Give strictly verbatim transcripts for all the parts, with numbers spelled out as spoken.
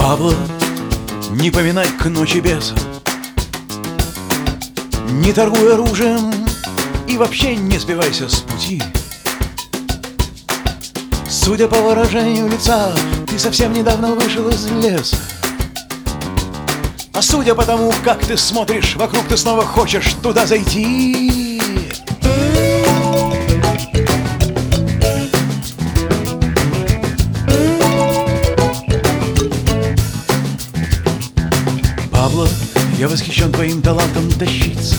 Пабло, не поминай к ночи беса, не торгуй оружием и вообще не сбивайся с пути. Судя по выражению лица, ты совсем недавно вышел из леса. А судя по тому, как ты смотришь вокруг, ты снова хочешь туда зайти. Пабло, я восхищен твоим талантом тащиться.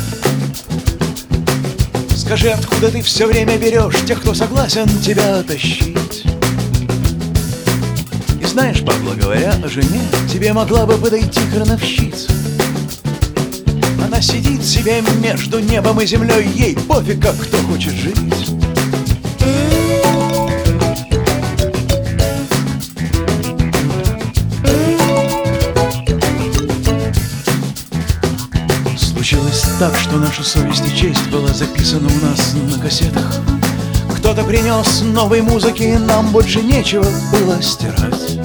Скажи, откуда ты все время берешь тех, кто согласен тебя тащить? И знаешь, Пабло, говоря о жене, тебе могла бы подойти крановщица. Она сидит себе между небом и землей, ей пофиг, как кто хочет жить. Случилось так, что наша совесть и честь была записана у нас на кассетах. Кто-то принес новой музыки, нам больше нечего было стирать.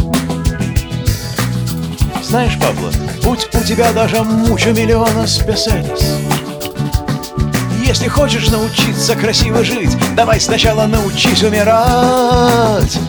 Знаешь, Пабло, будь у тебя даже мучо миллиона песетос, если хочешь научиться красиво жить, давай сначала научись умирать.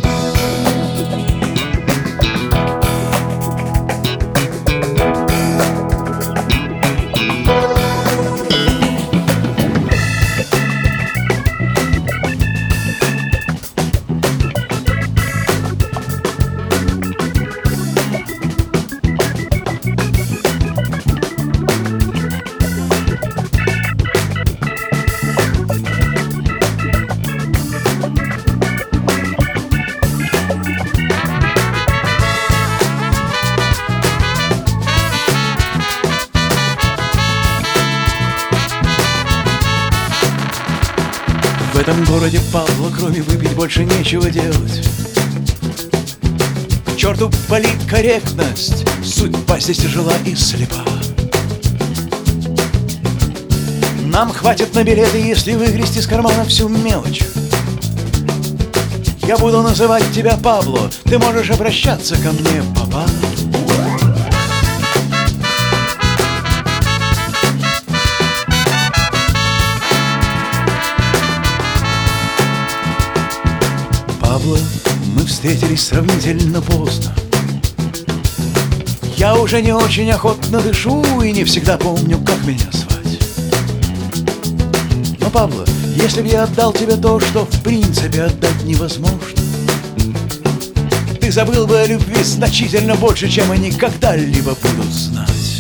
В этом городе, Пабло, кроме выпить больше нечего делать. К черту политкорректность, судьба здесь тяжела и слепа. Нам хватит на билеты, если выгрести из кармана всю мелочь. Я буду называть тебя Пабло, ты можешь обращаться ко мне, папа. Пабло, мы встретились сравнительно поздно. Я уже не очень охотно дышу и не всегда помню, как меня звать. Но, Пабло, если б я отдал тебе то, что в принципе отдать невозможно, ты забыл бы о любви значительно больше, чем они когда-либо будут знать.